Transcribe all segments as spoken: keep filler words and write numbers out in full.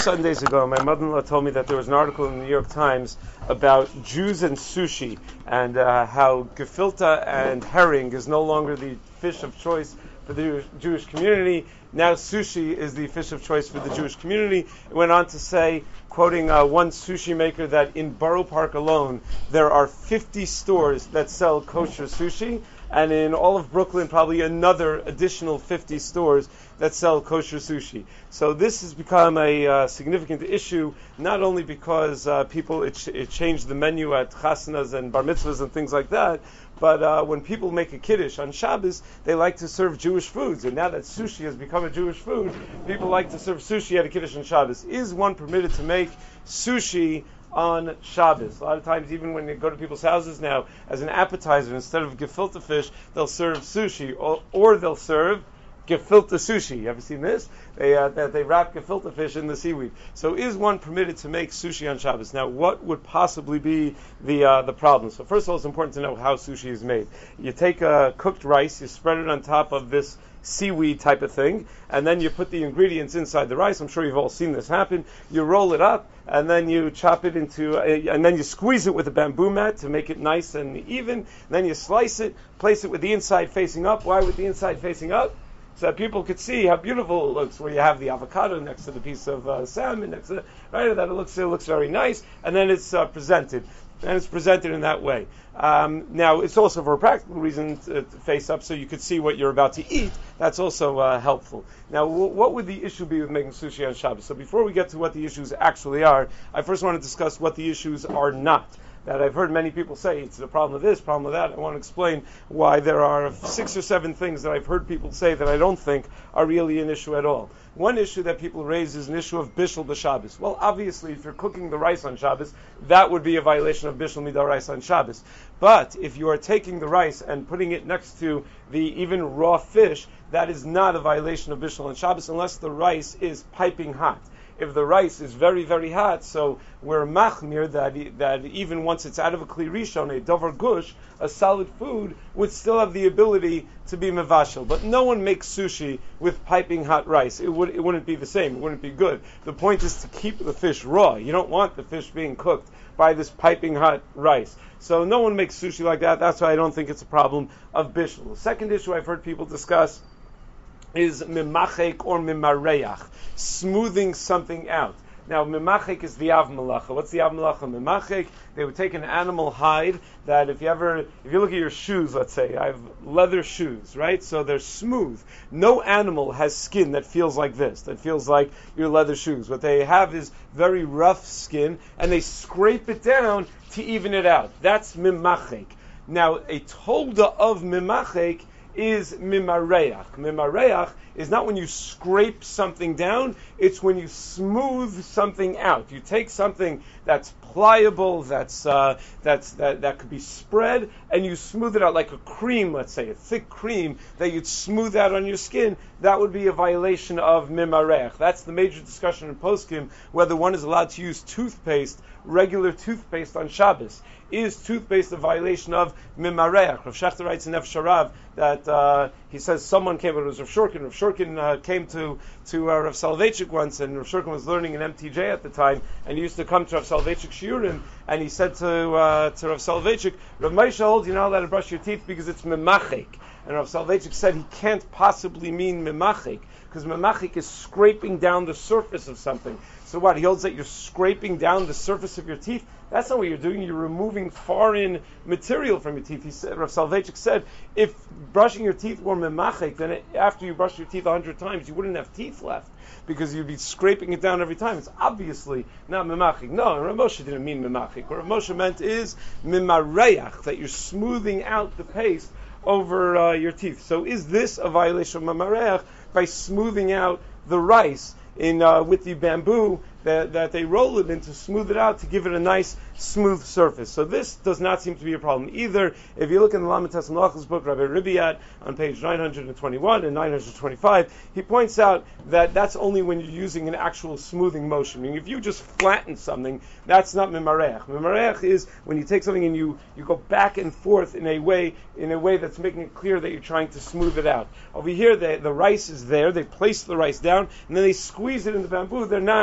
Sundays ago, my mother-in-law told me that there was an article in the New York Times about Jews and sushi, and uh, how gefilte and herring is no longer the fish of choice for the Jewish community. Now sushi is the fish of choice for the Jewish community. It went on to say, quoting uh, one sushi maker, that in Borough Park alone, there are fifty stores that sell kosher sushi, and in all of Brooklyn, probably another additional fifty stores that sell kosher sushi. So this has become a uh, significant issue, not only because uh, people, it, ch- it changed the menu at chasnas and bar mitzvahs and things like that, but uh, when people make a kiddush on Shabbos, they like to serve Jewish foods. And now that sushi has become a Jewish food, people like to serve sushi at a kiddush on Shabbos. Is one permitted to make sushi on Shabbos? A lot of times, even when you go to people's houses now, as an appetizer, instead of gefilte fish, they'll serve sushi, or, or they'll serve gefilte sushi. You ever seen this? They uh, that they wrap gefilte fish in the seaweed. So is one permitted to make sushi on Shabbos? Now, what would possibly be the uh, the problem? So first of all, it's important to know how sushi is made. You take uh, cooked rice, you spread it on top of this seaweed type of thing, and then you put the ingredients inside the rice. I'm sure you've all seen this happen. You roll it up, and then you chop it into, a, and then you squeeze it with a bamboo mat to make it nice and even. And then you slice it, place it with the inside facing up. Why with the inside facing up? So that people could see how beautiful it looks, where you have the avocado next to the piece of uh, salmon, next to right, that it looks it looks very nice, and then it's uh, presented, and it's presented in that way. Um, now, it's also for a practical reason to, to face up, so you could see what you're about to eat. That's also uh, helpful. Now, w- what would the issue be with making sushi on Shabbos? So before we get to what the issues actually are, I first want to discuss what the issues are not. That I've heard many people say it's the problem of this, problem of that. I want to explain why there are six or seven things that I've heard people say that I don't think are really an issue at all. One issue that people raise is an issue of bishul b'Shabbos. Well, obviously, if you're cooking the rice on Shabbos, that would be a violation of bishul midar rice on Shabbos. But if you are taking the rice and putting it next to the even raw fish, that is not a violation of bishul on Shabbos unless the rice is piping hot. If the rice is very, very hot, so we're machmir that that even once it's out of a kli rishon, a dover gush, a solid food, would still have the ability to be mevashel. But no one makes sushi with piping hot rice. It would it wouldn't be the same. It wouldn't be good. The point is to keep the fish raw. You don't want the fish being cooked by this piping hot rice. So no one makes sushi like that. That's why I don't think it's a problem of bishul. The second issue I've heard people discuss is mimachek or mimareach, smoothing something out. Now, mimachek is the av malacha. What's the av malacha? Mimachek, they would take an animal hide that if you ever, if you look at your shoes, let's say, I have leather shoes, right? So they're smooth. No animal has skin that feels like this, that feels like your leather shoes. What they have is very rough skin, and they scrape it down to even it out. That's mimachek. Now, a tolda of mimachek is mimareach. Mimareach is not when you scrape something down, it's when you smooth something out. You take something that's pliable, that's uh, that's that, that could be spread, and you smooth it out like a cream, let's say, a thick cream that you'd smooth out on your skin. That would be a violation of mimareach. That's the major discussion in poskim, whether one is allowed to use toothpaste, regular toothpaste on Shabbos. Is toothpaste a violation of mimareach? Rav Shechter writes in Nefesh Harav that uh, he says someone came, it was Rav Shurkin. Rav Shurkin uh, came to to uh, Rav Soloveitchik once, and Rav Shurkin was learning in M T J at the time, and he used to come to Rav Soloveitchik shiurim, and he said to uh, to Rav Soloveitchik, Rav Moshe holds you're not allowed to brush your teeth because it's mimachik. And Rav Soloveitchik said he can't possibly mean mimachik, because mimachik is scraping down the surface of something. So what? He holds that you're scraping down the surface of your teeth. That's not what you're doing. You're removing foreign material from your teeth. He said, Rav Soloveitchik said, if brushing your teeth were memachik, then it, after you brush your teeth a hundred times, you wouldn't have teeth left because you'd be scraping it down every time. It's obviously not memachik. No, Rav Moshe didn't mean memachik. What Rav Moshe meant is mimareach, that you're smoothing out the paste over uh, your teeth. So is this a violation of mimareach by smoothing out the rice in uh, with the bamboo that, that they roll it in to smooth it out to give it a nice smooth surface? So this does not seem to be a problem either. If you look in the Lamites Malachos book, Rabbi Ribiat, on page nine hundred twenty-one and nine hundred twenty-five, he points out that that's only when you're using an actual smoothing motion. I mean, if you just flatten something, that's not mimareach. Mimareach is when you take something and you, you go back and forth in a way in a way that's making it clear that you're trying to smooth it out. Over here, the, the rice is there. They place the rice down, and then they squeeze it in the bamboo. They're not.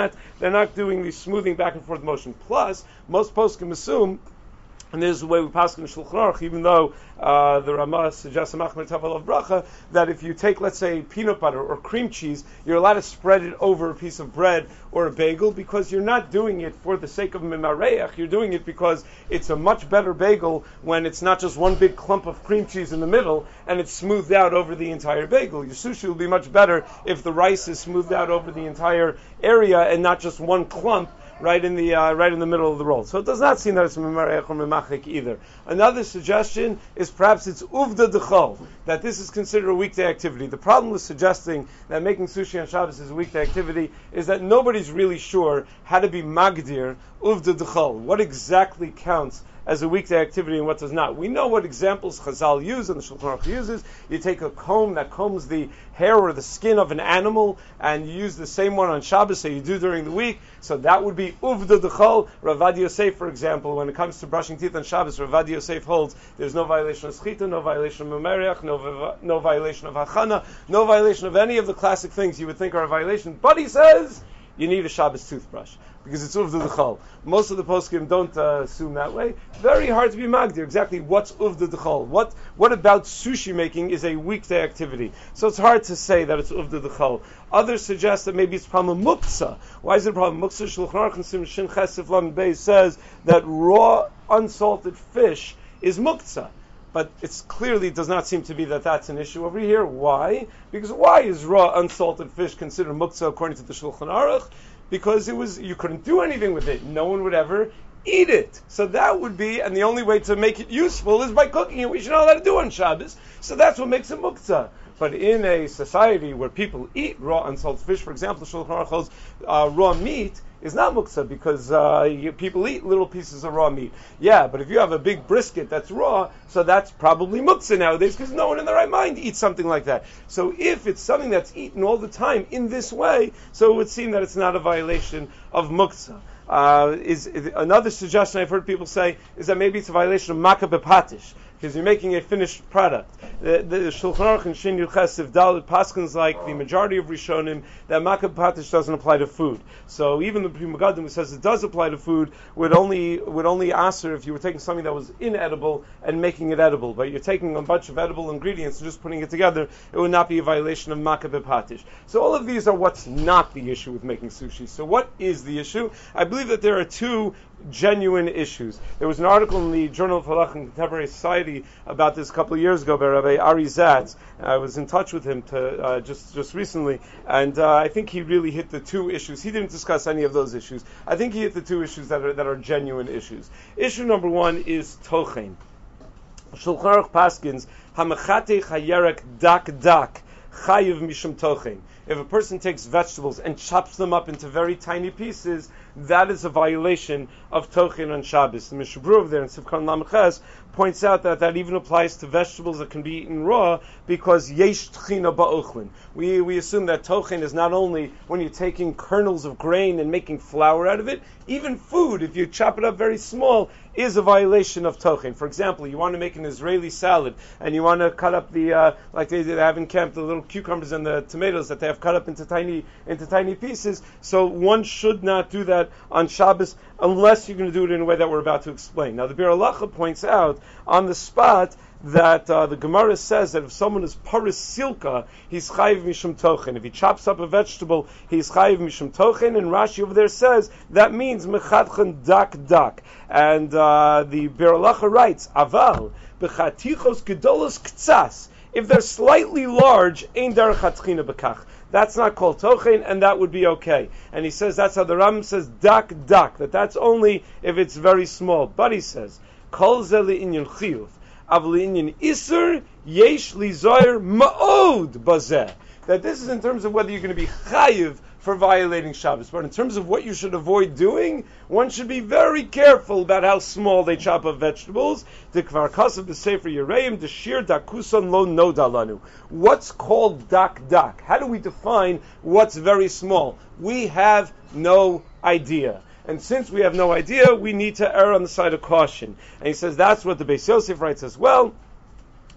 They're not doing the smoothing back and forth motion. Plus, most poskim assume, and this is the way we pass in Shulchan Aruch, even though uh, the Ramah suggests a machmer tavel of bracha, that if you take, let's say, peanut butter or cream cheese, you're allowed to spread it over a piece of bread or a bagel, because you're not doing it for the sake of mimareach. You're doing it because it's a much better bagel when it's not just one big clump of cream cheese in the middle and it's smoothed out over the entire bagel. Your sushi will be much better if the rice is smoothed out over the entire area and not just one clump right in the uh, right in the middle of the roll. So it does not seem that it's mimarech or mimachik either. Another suggestion is perhaps it's uvda dechol, that this is considered a weekday activity. The problem with suggesting that making sushi on Shabbos is a weekday activity is that nobody's really sure how to be magdir uvda dechol. What exactly counts as a weekday activity and what does not. We know what examples Chazal use and the Shulchan Aruch uses. You take a comb that combs the hair or the skin of an animal, and you use the same one on Shabbos that you do during the week. So that would be uvda dechol. Ravad Yosef, for example, when it comes to brushing teeth on Shabbos, Ravad Yosef holds there's no violation of schita, no violation of memeriach, no, no violation of hachana, no violation of any of the classic things you would think are a violation. But he says you need a Shabbos toothbrush, because it's uvda dechol. Most of the poskim don't uh, assume that way. Very hard to be magdir exactly what's uvda dechol. What what about sushi making is a weekday activity? So it's hard to say that it's uvda dechol. Others suggest that maybe it's problem muktzah. Why is it a problem muktzah? Shulchan Aruch and Sim Shin Chesef Lam Beis says that raw unsalted fish is muktzah. But it's clearly does not seem to be that that's an issue over here. Why? Because why is raw unsalted fish considered muktzah according to the Shulchan Aruch? Because it was you couldn't do anything with it. No one would ever eat it. So that would be, and the only way to make it useful is by cooking it. We should know how to do on Shabbos. So that's what makes it muktzah. But in a society where people eat raw unsalted fish, for example, Shulchan Aruch holds uh, raw meat is not muktzah because uh, you, people eat little pieces of raw meat. Yeah, but if you have a big brisket that's raw, so that's probably muktzah nowadays because no one in their right mind eats something like that. So if it's something that's eaten all the time in this way, so it would seem that it's not a violation of muktzah. Uh, is, is another suggestion I've heard people say is that maybe it's a violation of makkah bepatish, because you're making a finished product. The, the Shulchan Aruch and Shin Yuchesiv Dalit Paskins, like the majority of Rishonim, that makkah bepatish doesn't apply to food. So even the Pri Megadim who says it does apply to food would only would only answer if you were taking something that was inedible and making it edible. But you're taking a bunch of edible ingredients and just putting it together, it would not be a violation of makkah bepatish. So all of these are what's not the issue with making sushi. So what is the issue? I believe that there are two genuine issues. There was an article in the Journal of Halakha and Contemporary Society about this a couple of years ago by Rabbi Ari Zatz. I was in touch with him to, uh, just just recently, and uh, I think he really hit the two issues. He didn't discuss any of those issues. I think he hit the two issues that are that are genuine issues. Issue number one is tochen. Shulchan Aruch paskins hamachate chayerek dak dak chayiv mishum tochen. If a person takes vegetables and chops them up into very tiny pieces, that is a violation of tochen on Shabbos. The Mishnah Berurah there in Sivkon Lamches points out that that even applies to vegetables that can be eaten raw, because yesh tchina ba'ochlin. We we assume that tochen is not only when you're taking kernels of grain and making flour out of it, even food, if you chop it up very small, is a violation of tochen. For example, you want to make an Israeli salad, and you want to cut up the, uh, like they did have in camp, the little cucumbers and the tomatoes that they have cut up into tiny into tiny pieces. So one should not do that on Shabbos unless you're going to do it in a way that we're about to explain. Now the Bir Halacha points out on the spot that uh, the Gemara says that if someone is paris silka, he's chayiv mishum tochen. If he chops up a vegetable, he's chayiv mishum tochen. And Rashi over there says that means mechadchen dak dak. And uh, the Bir Halacha writes, aval bechatichos gedolos ktsas. If they're slightly large, ein derech hatchina bekach. That's not called tochen, and that would be okay. And he says that's how the Ram says dak dak, that that's only if it's very small. But he says, kol ze li'inyan chiyuv, av li'inyan isur, yesh li zoyer ma'od bazeh. That this is in terms of whether you're going to be chayiv for violating Shabbos. But in terms of what you should avoid doing, one should be very careful about how small they chop up vegetables. The Kvar Kasav, the Sefer Yereim, the Shir Dakusan Lo Nodalanu. What's called dak dak? How do we define what's very small? We have no idea. And since we have no idea, we need to err on the side of caution. And he says that's what the Beis Yosef writes as well.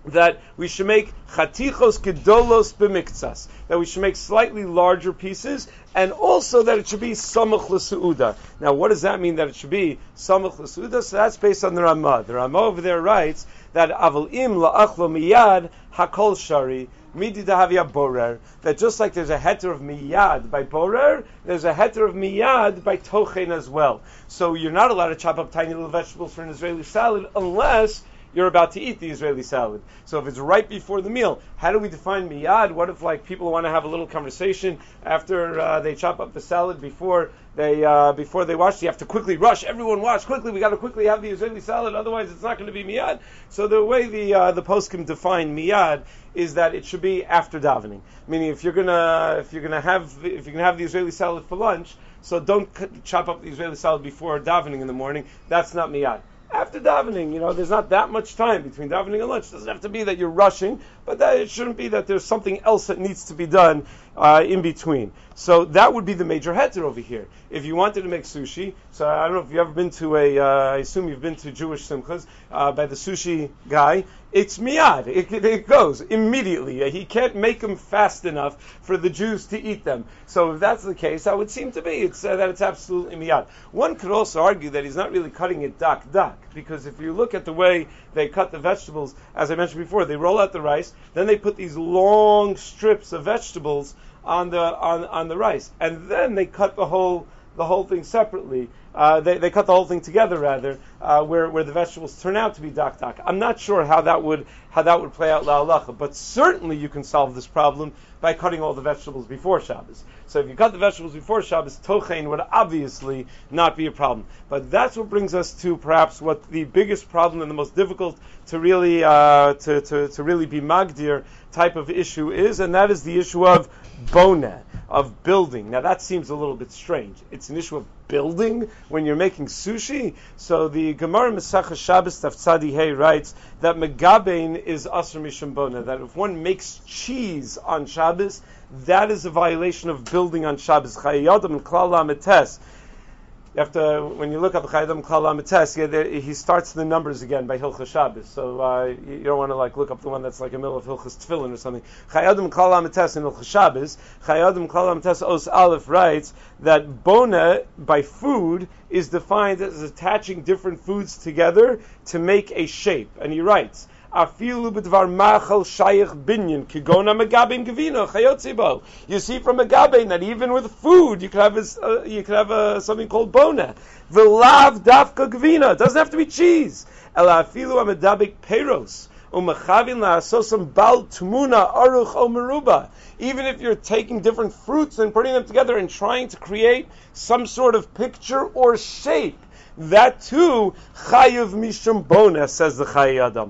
that we should make chatichos gedolos b'miktsas, that we should make slightly larger pieces, and also that it should be samach l'seuda. Now, what does that mean that it should be samach l'seuda? So that's based on the Ramah. The Ramah over there writes that aval im la'achlo miyad hakol shari midi dahavia borer, that just like there's a heter of miyad by borer, there's a heter of miyad by tochen as well. So you're not allowed to chop up tiny little vegetables for an Israeli salad unless you're about to eat the Israeli salad. So if it's right before the meal, how do we define miyad? What if like people want to have a little conversation after uh, they chop up the salad before they uh, before they wash? You have to quickly rush. Everyone wash quickly. We got to quickly have the Israeli salad, otherwise it's not going to be miyad. So the way the uh, the poskim define miyad is that it should be after davening. Meaning, if you're gonna if you're gonna have if you're gonna have the Israeli salad for lunch, so don't c- chop up the Israeli salad before davening in the morning. That's not miyad. After davening, you know, there's not that much time between davening and lunch. It doesn't have to be that you're rushing, but that it shouldn't be that there's something else that needs to be done uh, in between. So that would be the major heter over here. If you wanted to make sushi, so I don't know if you've ever been to a, uh, I assume you've been to Jewish simchas uh, by the sushi guy. It's miyad. It, it goes immediately. He can't make them fast enough for the Jews to eat them. So if that's the case, that would seem to be it's, uh, that it's absolutely miyad. One could also argue that he's not really cutting it dak dak, because if you look at the way they cut the vegetables, as I mentioned before, they roll out the rice, then they put these long strips of vegetables on the on, on the rice, and then they cut the whole the whole thing separately. Uh, they, they cut the whole thing together, rather, uh, where where the vegetables turn out to be dak dak. I'm not sure how that would how that would play out la'alacha, but certainly you can solve this problem by cutting all the vegetables before Shabbos. So if you cut the vegetables before Shabbos, tochein would obviously not be a problem. But that's what brings us to perhaps what the biggest problem and the most difficult to really uh, to, to to really be magdir type of issue is, and that is the issue of boneh, of building. Now that seems a little bit strange. It's an issue of building when you're making sushi. So the Gemara Mesachah Shabbos Taf Tzadi Hey writes that megabein is asur mishum boneh, that if one makes cheese on Shabbos, that is a violation of building on Shabbos. Chayei Adam Klal Lametes. You have to, when you look up Chayei Adam Klal Lametes, yeah, he starts the numbers again by Hilchas Shabbos. So uh, you don't want to like look up the one that's like in the middle of Hilchas Tefillin or something. Chayei Adam Klal Lametes in Hilchas Shabbos. Chayei Adam Klal Lametes Os Aleph writes that boneh by food is defined as attaching different foods together to make a shape, and he writes, Afilu b'dvar machal shayich binyan kigona megabein gevino chayotzibo. You see from megabein that even with food you could have a, uh, you could have a, something called boneh. V'lav dafka gevino. It doesn't have to be cheese. Ela afilu amedabik peros umachavin la'asosam bal tmuna aruch o meruba. Even if you're taking different fruits and putting them together and trying to create some sort of picture or shape, that too chayiv mishum boneh, says the Chayei Adam.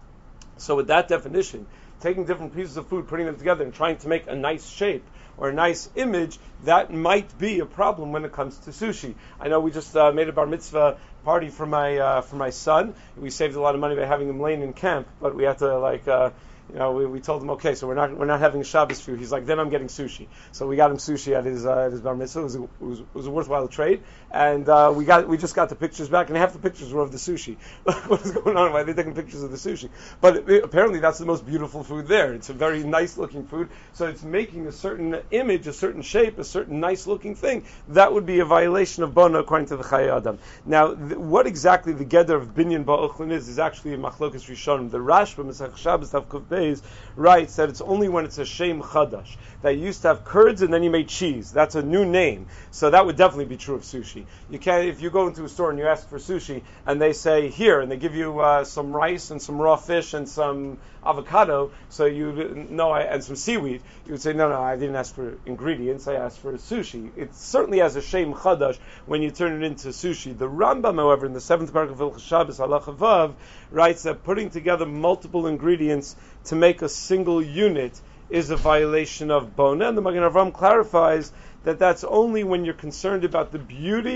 So with that definition, taking different pieces of food, putting them together, and trying to make a nice shape or a nice image, that might be a problem when it comes to sushi. I know we just uh, made a bar mitzvah party for my uh, for my son. We saved a lot of money by having him laying in camp, but we had to like. Uh, You know, we, we told him, okay, so we're not we're not having Shabbos food. He's like, then I'm getting sushi. So we got him sushi at his uh, at his bar mitzvah. It was a, it was, it was a worthwhile trade, and uh, we got we just got the pictures back, and half the pictures were of the sushi. What is going on? Why are they taking pictures of the sushi? But it, apparently, that's the most beautiful food there. It's a very nice looking food, so it's making a certain image, a certain shape, a certain nice looking thing. That would be a violation of boneh according to the Chayei Adam. Now, th- what exactly the geder of binyan ba'ochlin is is actually a machlokas rishonim. The Rashba Mesach Shabbos Tav Kuf Beis writes that it's only when it's a shem chadash, that you used to have curds and then you made cheese. That's a new name. So that would definitely be true of sushi. You can't, if you go into a store and you ask for sushi and they say here, and they give you uh, some rice and some raw fish and some avocado, so you know, and some seaweed, you would say, no, no, I didn't ask for ingredients, I asked for sushi. It certainly has a shem chadash when you turn it into sushi. The Rambam, however, in the seventh paragraph of Hilchos Shabbos, Halacha Vav, writes that putting together multiple ingredients to make a single unit is a violation of boneh. And the Magen Avraham clarifies that that's only when you're concerned about the beauty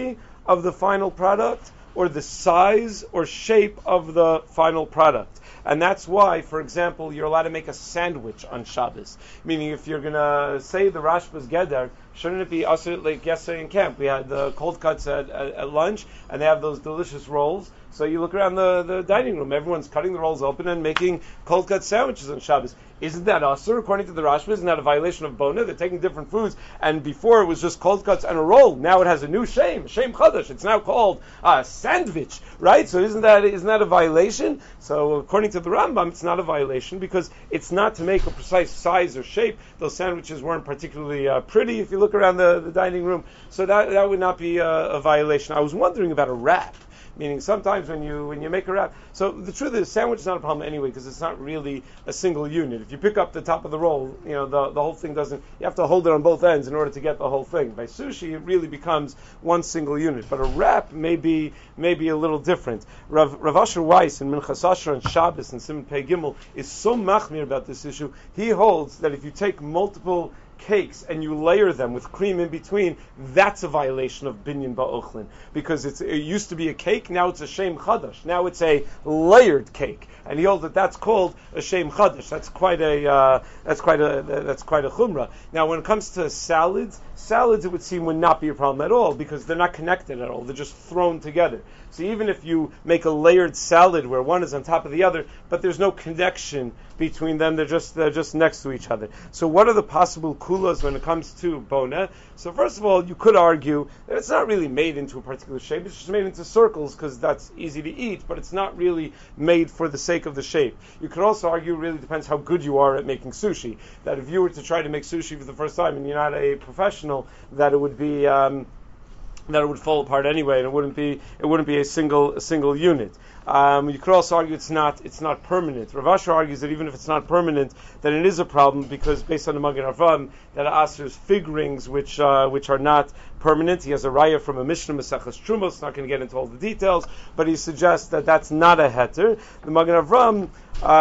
of the final product or the size or shape of the final product. And that's why, for example, you're allowed to make a sandwich on Shabbos. Meaning, if you're going to say the Rashba's Geder, shouldn't it be also like yesterday in camp? We had the cold cuts at, at, at lunch, and they have those delicious rolls. So you look around the, the dining room, everyone's cutting the rolls open and making cold cut sandwiches on Shabbos. Isn't that usher? According to the Rashba, isn't that a violation of Bona? They're taking different foods, and before it was just cold cuts and a roll. Now it has a new shame, shame chadash. It's now called a sandwich, right? So isn't that isn't that a violation? So according to the Rambam, it's not a violation because it's not to make a precise size or shape. Those sandwiches weren't particularly uh, pretty if you look around the, the dining room. So that that would not be a, a violation. I was wondering about a wrap. Meaning sometimes when you when you make a wrap, so the truth is sandwich is not a problem anyway because it's not really a single unit. If you pick up the top of the roll, you know the the whole thing doesn't. You have to hold it on both ends in order to get the whole thing. By sushi, it really becomes one single unit. But a wrap may be may be a little different. Rav, Rav Asher Weiss in Minchas Asher and Shabbos and Simon Pei Gimel is so machmir about this issue. He holds that if you take multiple cakes and you layer them with cream in between, that's a violation of binyan ba'ochlin because it's, it used to be a cake, now it's a shem chadash. Now it's a layered cake, and he holds that that's called a shem chadash. That's quite a uh, that's quite a that's quite a chumrah. Now, when it comes to salads, salads it would seem would not be a problem at all because they're not connected at all. They're just thrown together. So even if you make a layered salad where one is on top of the other, but there's no connection between them, they're just they're just next to each other. So what are the possible kulas when it comes to bona? So first of all, you could argue that it's not really made into a particular shape. It's just made into circles because that's easy to eat, but it's not really made for the sake of the shape. You could also argue it really depends how good you are at making sushi. That if you were to try to make sushi for the first time and you're not a professional, that it would be um, that it would fall apart anyway, and it wouldn't be it wouldn't be a single a single unit. Um, you could also argue it's not it's not permanent. Rav Asher argues that even if it's not permanent, then it is a problem because based on the Magen Avraham that Aser's fig rings which uh, which are not permanent. He has a raya from a Mishnah Maseches Trumos. Not going to get into all the details, but he suggests that that's not a heter. The Magen Avraham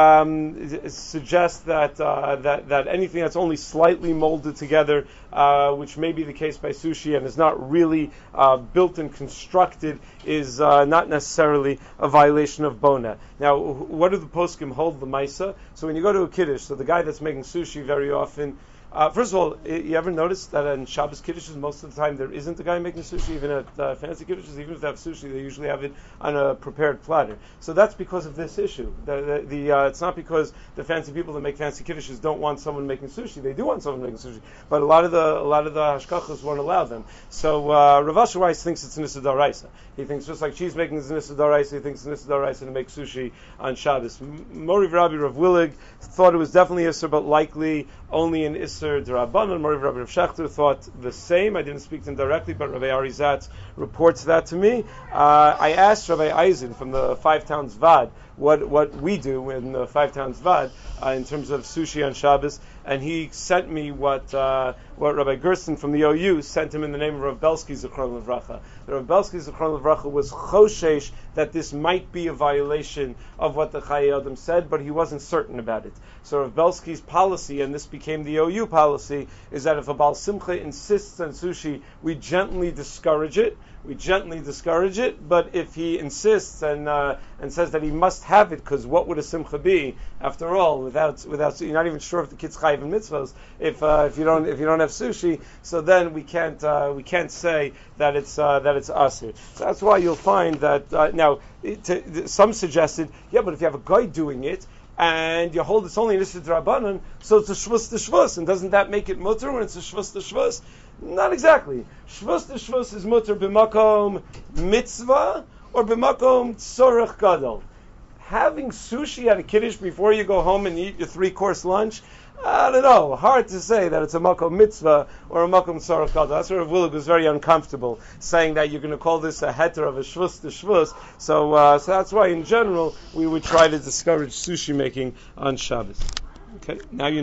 um, suggests that uh, that that anything that's only slightly molded together, uh, which may be the case by sushi and is not really uh, built and constructed, is uh, not necessarily a violation of bona. Now, what do the poskim hold the maisa? So when you go to a kiddush, so the guy that's making sushi very often. Uh, first of all, you ever notice that in Shabbos Kiddushes, most of the time there isn't a guy making sushi, even at uh, fancy Kiddushes, even if they have sushi, they usually have it on a prepared platter. So that's because of this issue. The, the, the uh, It's not because the fancy people that make fancy Kiddushes don't want someone making sushi. They do want someone making sushi, but a lot of the a lot of the hashkachas won't allow them. So uh, Rav Asher Weiss thinks it's Nissa D'Oraisa. He thinks just like cheese making is Nissa D'Oraisa, he thinks it's Nissa D'Oraisa to make sushi on Shabbos. Mori Rabbi Rav Willig thought it was definitely Isser, but likely only an Isser D'Rabbanan. Mori Rabbi Rav Shechter thought the same. I didn't speak to him directly, but Rabbi Arizat reports that to me. Uh, I asked Rabbi Eisen from the Five Towns Vad what what we do in the Five Towns Vad uh, in terms of sushi on Shabbos, and he sent me what uh, what Rabbi Gersten from the O U sent him in the name of Rav Belsky Zichron Levracha. Rav Belsky Zichron Levracha was choshesh that this might be a violation of what the Chayei Adam said, but he wasn't certain about it. So Rav Belsky's policy, and this became the O U policy, is that if a Baal Simcha insists on sushi, we gently discourage it. We gently discourage it, but if he insists and uh, and says that he must have it, because what would a simcha be after all? Without without you're not even sure if the kid's chayiv in mitzvahs if uh, if you don't if you don't have sushi. So then we can't uh, we can't say that it's uh, that it's asir. So that's why you'll find that uh, now it, to, some suggested, yeah, but if you have a guy doing it, and you hold it's only an Issa D'Rabbanan, so it's a Shvus to Shvus, and doesn't that make it mutter when it's a Shvus to Shvus? Not exactly. Shvus to Shvus is mutter b'makom mitzvah or b'makom tzorech gadol. Having sushi at a kiddush before you go home and eat your three-course lunch, I don't know. Hard to say that it's a makom mitzvah or a makom tzorech gadol. That's where Rav Willig was very uncomfortable, saying that you're going to call this a heter of a shvus to shvus. So, uh, so that's why, in general, we would try to discourage sushi making on Shabbos. Okay, now you